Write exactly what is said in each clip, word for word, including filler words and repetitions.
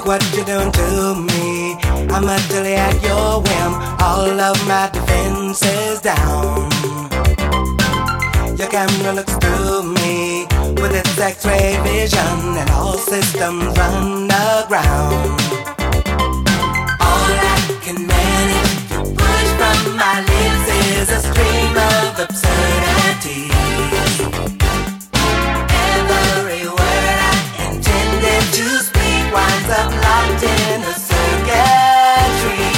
what you're doing to me. I'm utterly at your whim. All of my defenses down. Your camera looks through me with its X-ray vision, and all systems run aground. All I can manage to push from my lips is a stream of absurdity. Every word I intended to speak winds up locked in a circuitry.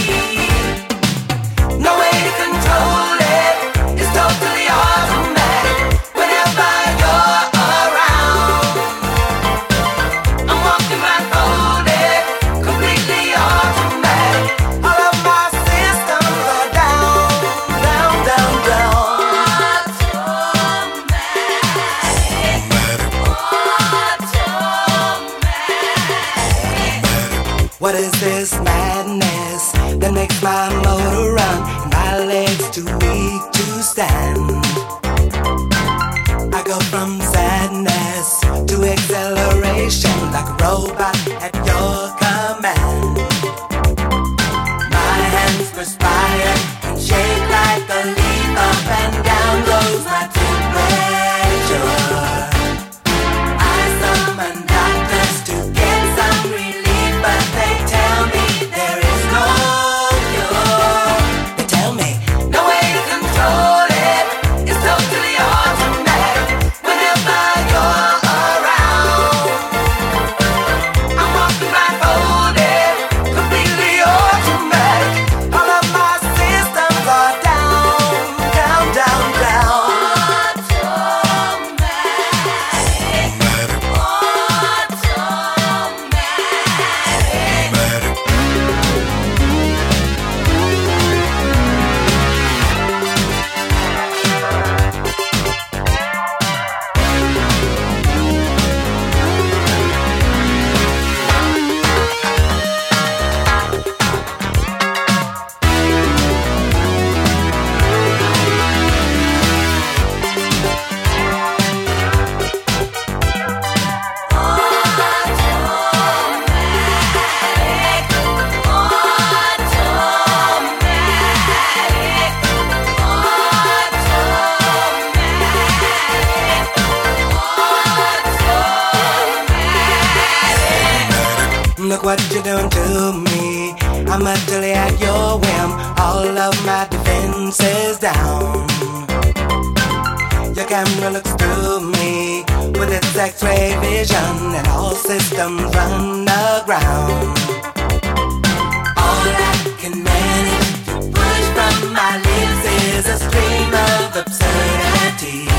No way to control it, it's totally automatic. Whenever you're around, I'm walking blindfolded, completely automatic. All of my systems are down, down, down, down. What is this madness that makes my motor run and my legs too weak to stand? I go from sadness to acceleration like a robot at your command. My hands perspire and shake like a leaf. Up and down goes my temperature. I summon doctors to get some relief, but they tell me there is no cure. They tell me no way to control it, it's totally automatic. Whenever you're around, I'm walking blindfolded, completely automatic. All of my systems are down, down, down, down. Look what you're doing to me. I'm utterly at your whim. All of my defenses down. Your camera looks through me with its X-ray vision, and all systems run aground. All I can manage to push from my lips is a stream of absurdity.